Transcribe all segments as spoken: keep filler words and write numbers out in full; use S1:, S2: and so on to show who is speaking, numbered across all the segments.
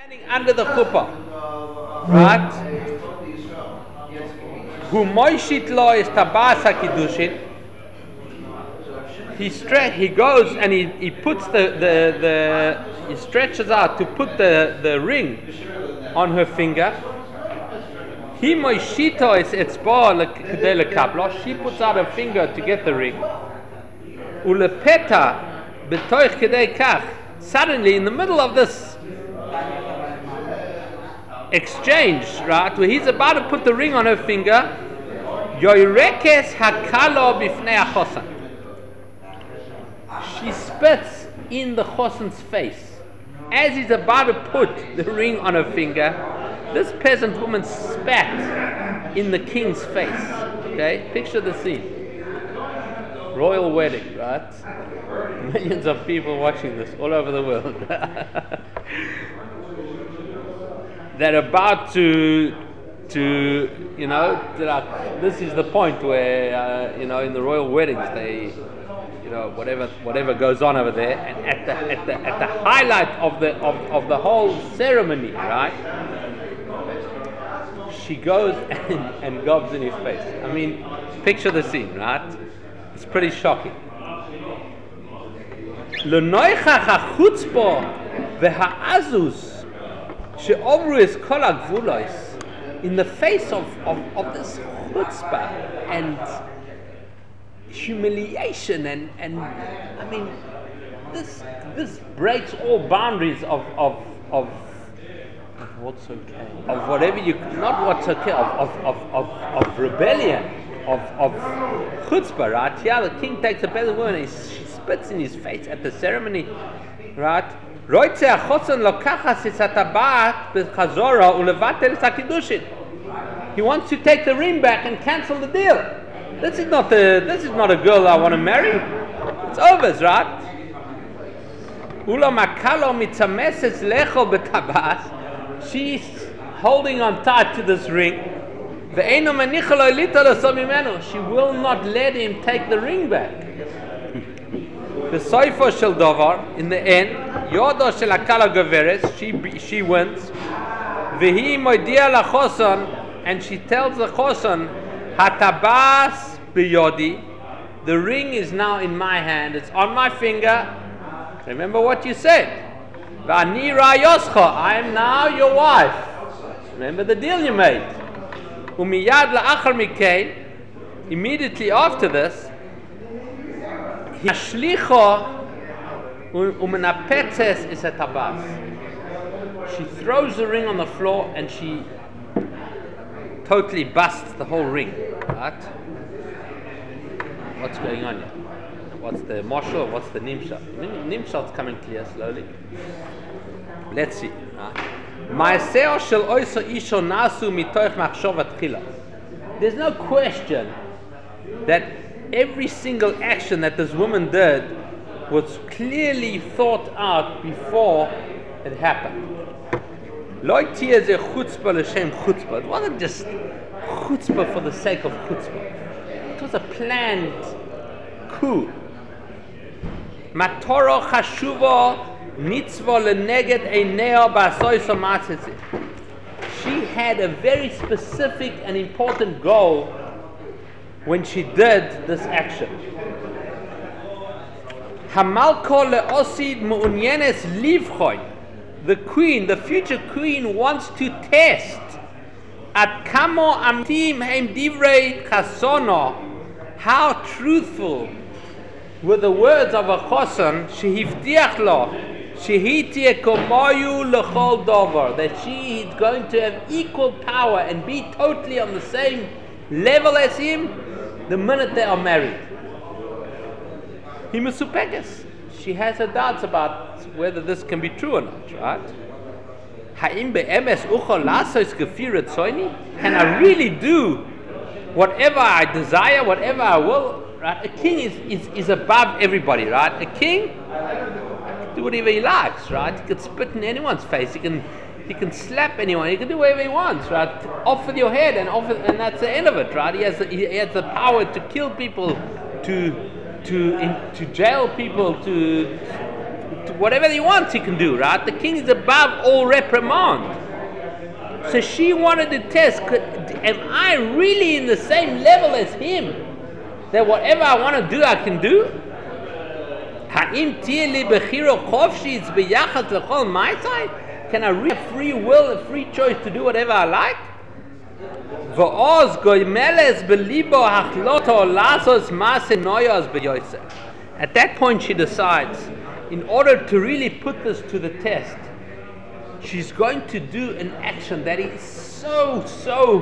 S1: standing under the chuppah, right? Who moishit lo is tabas hakidushin. He stre- he goes and he, he puts the, the, the he stretches out to put the, the ring on her finger. He moishito is etzba kedei lekablo. She puts out her finger to get the ring. Ulepeta betoich kedei kach. Suddenly, in the middle of this exchange, right, where he's about to put the ring on her finger, yoirekes hakalo bifnei achosan. She spits in the chosan's face. As he's about to put the ring on her finger, this peasant woman spat in the king's face. Okay, picture the scene. Royal wedding, right? Millions of people watching this all over the world. They're about to, to you know, like, this is the point where, uh, you know, in the royal weddings, they, you know, whatever whatever goes on over there, and at the at the at the highlight of the of, of the whole ceremony, right? She goes and, and gobs in his face. I mean, picture the scene, right? It's pretty shocking. L'noichach hachutzpo v'ha'azus she'ovru es kol ha'gvulos. In the face of, of, of this chutzpah and humiliation and, and I mean this this breaks all boundaries of of, of what's okay of whatever you not what's okay of of, of, of, of rebellion of of chutzpah, right? Yeah, the king takes a peasant woman and he, she spits in his face at the ceremony, right? He wants to take the ring back and cancel the deal. This is not the this is not a girl I want to marry. It's over, right? She's holding on tight to this ring. She will not let him take the ring back. The Soifo shel Dovar, in the end, Yodo shel Akala Gaveres, she she wins. Vehi moidia la choson, and she tells the choson, Hatabas biyodi, the ring is now in my hand, it's on my finger. Remember what you said. V'ani ra'yoscha, I am now your wife. Remember the deal you made. Umiyad la'achar mikein, immediately after this, Hashlicho umenapetzes is a tabas. She throws the ring on the floor and she totally busts the whole ring. Right? What's going on here? What's the marshal? What's the nimshal? Nimshal's coming clear slowly. Let's see. Ma'aseh shel oisa isho nasu mitoich machshovat tchila. There's no question that every single action that this woman did was clearly thought out before it happened. Lo tia ze chutzpah l'shem chutzpah. It wasn't just chutzpah for the sake of chutzpah. It was a planned coup. Matoro chashuva mitzvah leneged eineo ba'asoi somatzitzi. She had a very specific and important goal when she did this action. Hamalko le'osid mu'unyenes livchoy. The queen, the future queen, wants to test at kamo amtim heim divrei chasono, how truthful were the words of a choson shehivtiach lo shehitie komoyu lechol dover, that she is going to have equal power and be totally on the same level as him the minute they are married. He masupeges. She has her doubts about whether this can be true or not, right? Ha'im be'emes ucho lasos gefiret soini? Can I really do whatever I desire, whatever I will? Right? A king is, is, is above everybody, right? A king can do whatever he likes, right? He can spit in anyone's face. He can he can slap anyone. He can do whatever he wants, right? Off with your head, and off with, and that's the end of it, right? He has the, he has the power to kill people, to to in, to jail people, to, to whatever he wants he can do, right? The king is above all reprimand. So she wanted to test, could, am I really in the same level as him? That whatever I want to do, I can do? Can I really have free will, a free choice to do whatever I like? At that point she decides, in order to really put this to the test, she's going to do an action that is so, so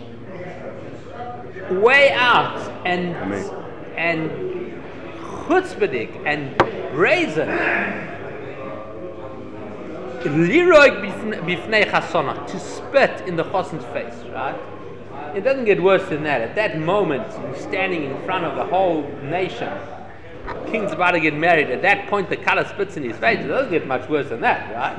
S1: way out and Amazing. and chutzpahdik and brazen. Liroig bifnei chasana, to spit in the chassan's face, right? It doesn't get worse than that. At that moment, you're standing in front of the whole nation. The king's about to get married. At that point, the color spits in his face. It doesn't get much worse than that, right?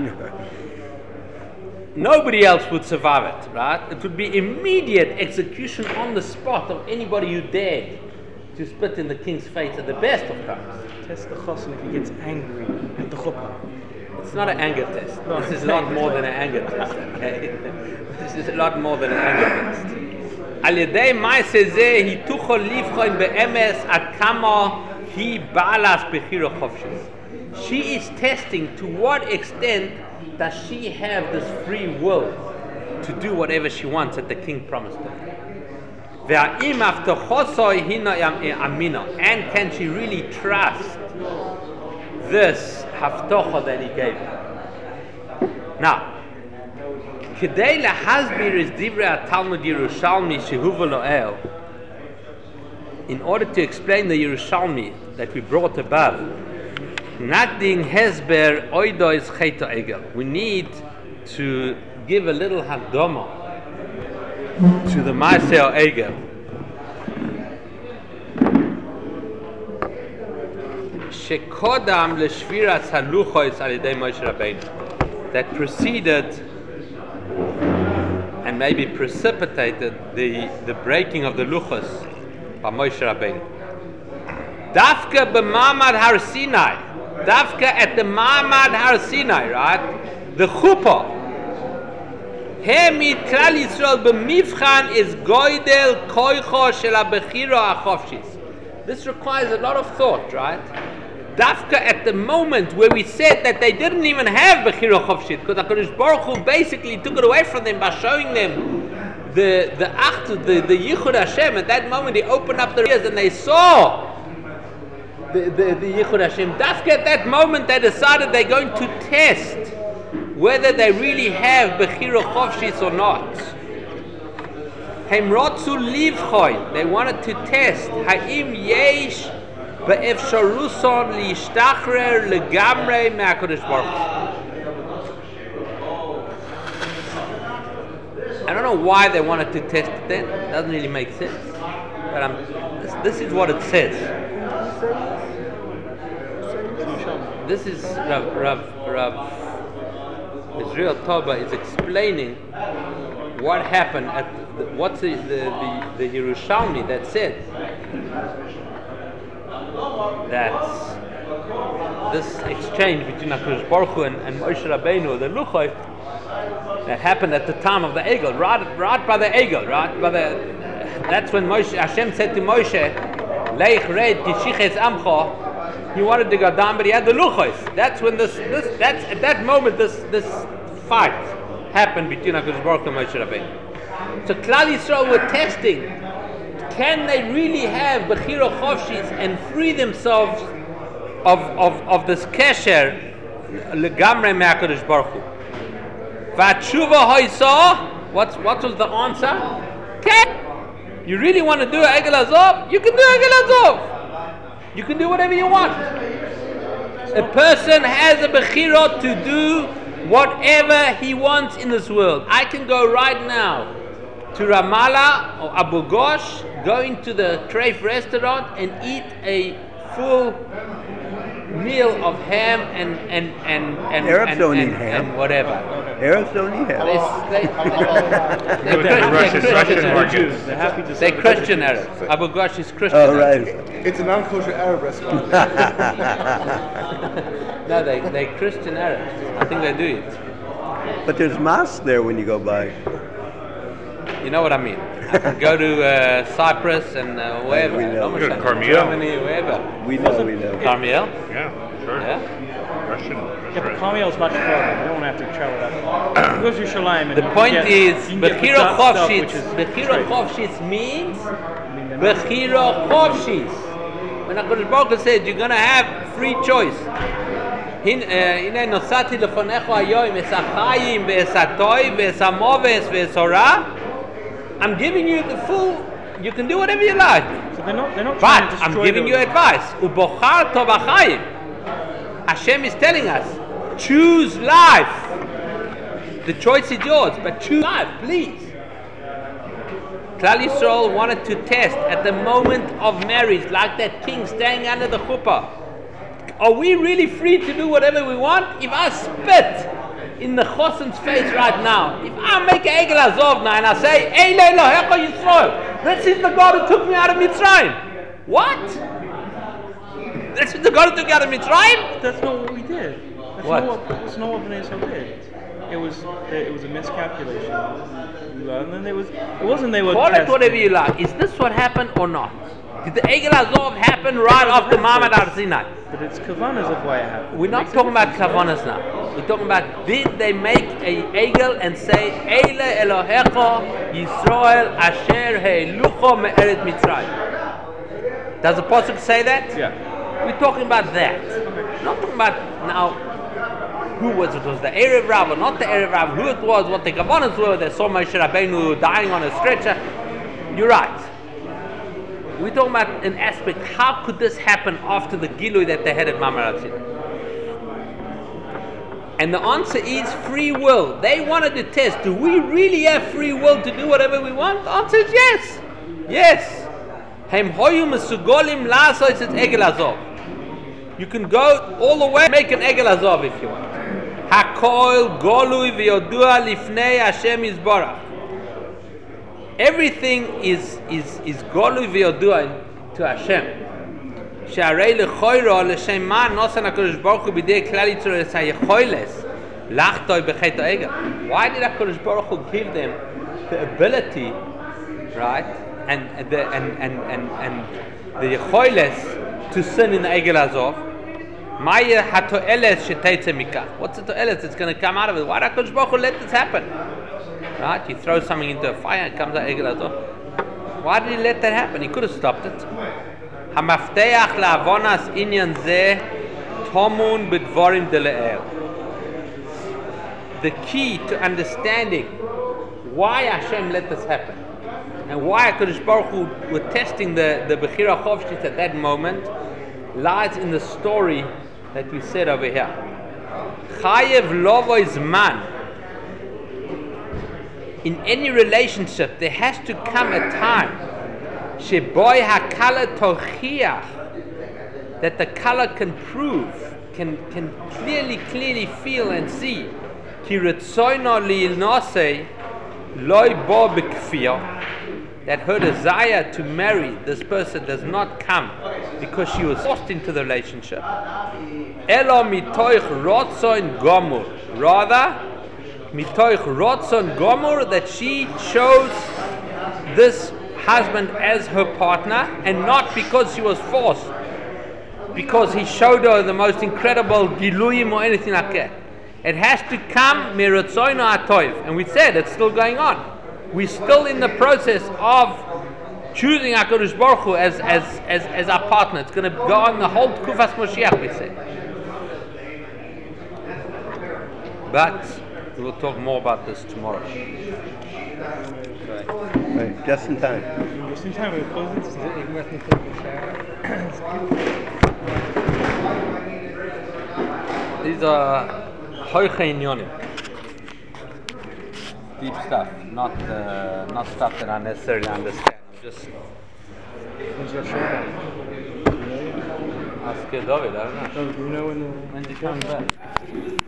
S1: Nobody else would survive it, right? It would be immediate execution on the spot of anybody who dared to spit in the king's face at the best of times.
S2: Test the chassan if he gets angry at the chuppah.
S1: It's not an anger test. No, this is a lot more than an anger test, okay? This is a lot more than an anger test. Al yedei ma'aseh zeh hitucho livchoin be'emes ad kama hi ba'alas bechira chofshis. She is testing to what extent does she have this free will to do whatever she wants that the king promised her. Ve'a'im avtochosoi hina amina. And can she really trust this haftocha that he gave her? Now, Kedei lahasbir is divrei Talmud Yerushalmi shehuva lo'el. In order to explain the Yerushalmi that we brought above, Nakding hesber oido is cheto egel. We need to give a little hakdama to the Maaseh Egel. Shekodam leshviras haluchos al yedei Moshe Rabbeinu, that preceded and maybe precipitated the, the breaking of the luchos by Moshe Rabbeinu. Dafka b'mamad Har Sinai, Dafka at the Ma'amad Har Sinai, right? The chuppah. Hemit Klal Yisrael b'mivchan is goydel koicho shel habechira hachofshis. This requires a lot of thought, right? Dafka at the moment where we said that they didn't even have bechira chofshit, because HaKadosh Baruch Hu basically took it away from them by showing them the the acht, the the Yichud Hashem. At that moment, He opened up their ears and they saw the the, the Yichud Hashem. Dafka at that moment, they decided they're going to test whether they really have bechira chofshis or not. Hem rotzu livchoin. They wanted to test ha'im yesh be'efsharuson li'ishtachrer legamrei me'HaKadosh Baruch Hu. I don't know why they wanted to test it then. It doesn't really make sense. But I'm, this, this is what it says. This is Rav, Rav, Rav Israel Toba is explaining what happened at the, what's the, the, the, the Yerushalmi that said that this exchange between HaKadosh Baruch Hu and, and Moshe Rabbeinu, the Luchoi, that happened at the time of the Egel, right, right by the Egel, right by the. That's when Moshe, Hashem said to Moshe, "Leich red kishiches amcha." He wanted to go down, but he had the Luchos. That's when this, this, that's at that moment this, this fight happened between HaKadosh Baruch Hu and Moshe Rabbeinu. So Klal Yisrael were testing. Can they really have Bechira Chovshis and free themselves of, of, of this Kesher Legamre Me'HaKadosh Baruch Hu? V'atshuva hoysa, what's, what was the answer? Okay. You really want to do Egel Azov? You can do Egel Azov. You can do whatever you want. A person has a Bechira to do whatever he wants in this world. I can go right now to Ramallah or Abu Ghosh, go into the Treif restaurant and eat a full meal of ham and and and and,
S3: Arabs
S1: and,
S3: don't
S1: and,
S3: eat ham.
S1: and whatever.
S3: Arabs don't eat ham.
S1: They, they, they, they,
S4: the Russian,
S1: they're
S4: Russian
S1: Christian
S4: market.
S1: Arabs.
S2: They're happy to
S1: They're Christian Arabs. Abu Ghosh is Christian.
S3: Oh, right.
S1: Arabs.
S5: It's a non-kosher Arab restaurant.
S1: No, they they Christian Arabs. I think they do it.
S3: But there's mosque there when you go by.
S1: You know what I mean? I can go to uh, Cyprus and uh, wherever,
S3: We know.
S1: Almost
S4: Good,
S1: like
S4: Carmel.
S1: Germany, wherever.
S3: We know, we know.
S1: Carmel?
S4: Yeah, sure.
S1: Yeah.
S4: Russian.
S2: Yeah, but Carmel is much farther. You don't have to travel that far. Go to Shalim and
S1: The
S2: you can
S1: point
S2: get-
S1: is,
S2: you can get
S1: Bechira
S2: the stuff, which
S1: Chovshitz.
S2: is
S1: Bechira
S2: trade.
S1: Chovshitz means Bechira Chovshitz. When HaKadosh Baruch Hu said you're going to have free choice. הנה נוסעתי לפניך היום את החיים ואת הטוב ואת המובס ואת הרע. I'm giving you the full, you can do whatever you like.
S2: So they're not, they're not trying
S1: But
S2: to
S1: I'm
S2: destroy
S1: giving
S2: the-
S1: you advice. ובוחר טוב החיים. Hashem is telling us, choose life. The choice is yours, but choose life, please. Klal Yisrael wanted to test at the moment of marriage, like that king standing under the chuppah. Are we really free to do whatever we want? If I spit in the chosen's face right now, if I make an egel azov now and I say, Eile Elohecha Yisrael, this is the God who took me out of Mitzrayim. What? This is the God who took you out of Mitzrayim?
S2: That's not what we did. That's
S1: What?
S2: Not what that's not what Bnei Yisrael did. It was it was a miscalculation. And then there was it wasn't they were
S1: Call it
S2: testing.
S1: whatever you like. Is this what happened or not? Did the Egel Azov happen right after Ma'amad Har Sinai?
S2: But it's kavanas of why it happened.
S1: We're
S2: It
S1: not
S2: makes a
S1: talking about
S2: difference.
S1: kavanas now. We're talking about, did they make a Egel and say, Eile Elohecha Yisrael Asher He'elucho Me'eret Mitzrayim? Does the Pasuk say that?
S2: Yeah.
S1: We're talking about that. We're not talking about now who was it? Was the Erev Rav or not the Erev Rav? Who it was? What the kavanas were? They saw Moshe Rabbeinu dying on a stretcher. You're right. We're talking about an aspect. How could this happen after the Gilui that they had at Ma'amad Har Sinai? And the answer is free will. They wanted to test. Do we really have free will to do whatever we want? The answer is yes. Yes. Hem hoyu mesugolim la'asos et egel azov. You can go all the way, make an egel azov if you want. Hakol golui v'yodua lifnei Hashem yizbarach. Everything is is is golui v'yodua to Hashem. She'arei lechoiro l'shem ma nosan HaKadosh Baruch Hu b'dei klal Yisrael es hayecholes lachtoi b'chet ha'egel. Why did HaKadosh Baruch Hu give them the ability, right, and the and and and and the yecholes to sin in the egel azov? Maya hatoeles sheteitze mikach. What's the toeles that's going to come out of it? Why did HaKadosh Baruch Hu let this happen? Right? You throw something into a fire and it comes out egel azov. Why did he let that happen? He could have stopped it. Hamafteach la'avonas inyan zeh tomun b'dvarim dele'el. The key to understanding why Hashem let this happen and why HaKadosh Baruch Hu were testing the, the Bechira Chovshitz at that moment lies in the story that we said over here. Chayev lovo is man. In any relationship, there has to come a time sheboy hakala tochiach, that the color can prove, can can clearly, clearly feel and see. Ki retzoino li'ilnosei loy bo b'kfir, that her desire to marry this person does not come because she was forced into the relationship. Elo mitoich rotzon gomur, rather mitoich rotzon gomur, that she chose this husband as her partner, and not because she was forced, because he showed her the most incredible giluyim or anything like that. It has to come miratzoino atoiv, and we said it's still going on. We're still in the process of choosing HaKadosh Baruch Hu as, as, as, as our partner. It's going to go on the whole Tkufas Moshiach, we say. But we will talk more about this tomorrow.
S3: Right, just in time.
S2: Just in time, we're closing.
S1: These are Hoiche Inyonim. Deep stuff, not uh, not stuff that I necessarily understand. Just
S2: When's your show?
S1: ask David, I don't know.
S2: Oh, do you know when the
S1: When's he coming back?